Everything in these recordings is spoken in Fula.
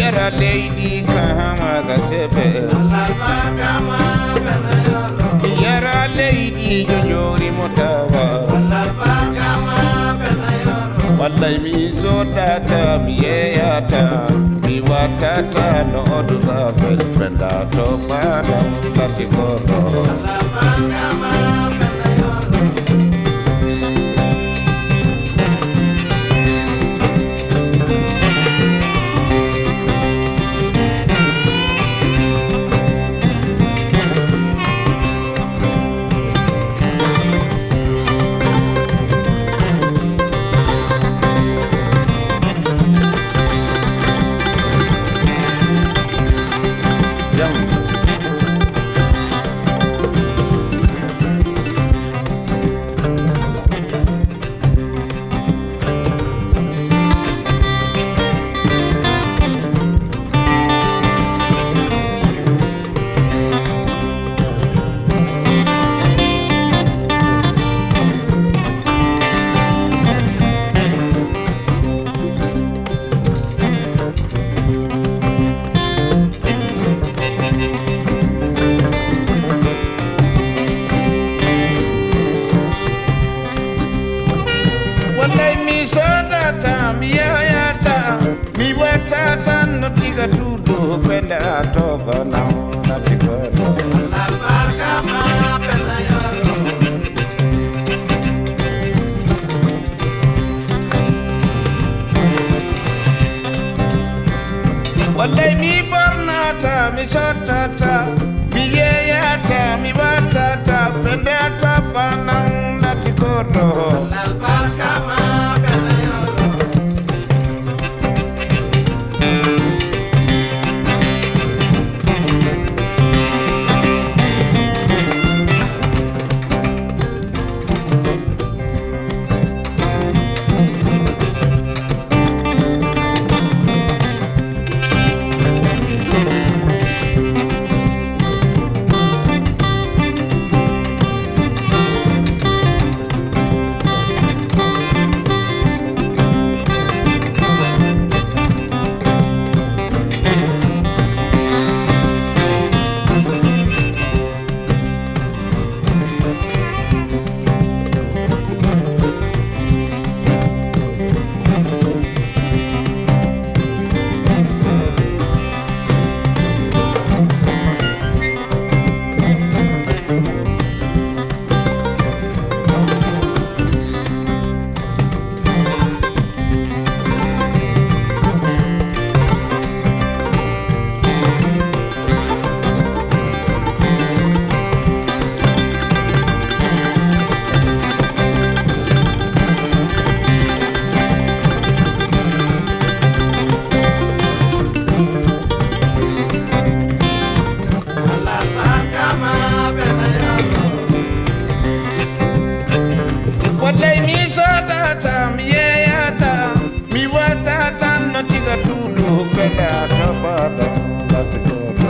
yara lady kama gasebe yara lady jojori motawa wallahi mi sodata mi yeyata mi watata no oduga fel penda to bada tati koto wallahi mi sodata mi yeyata mi watata no diga tudo penda to bana na tikoto wallahi mi bornata mi sodata mi yeyata mi watata penda to bana na tikoto wallahi mi sodata mi yeyata mi watata no diga tudo penda to bada lati koto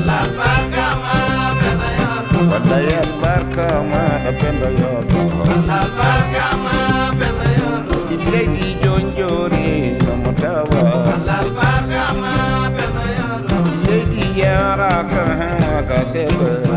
wallahi albarka ma da penda yoto lady jonjori no motawa lady yara ka sebe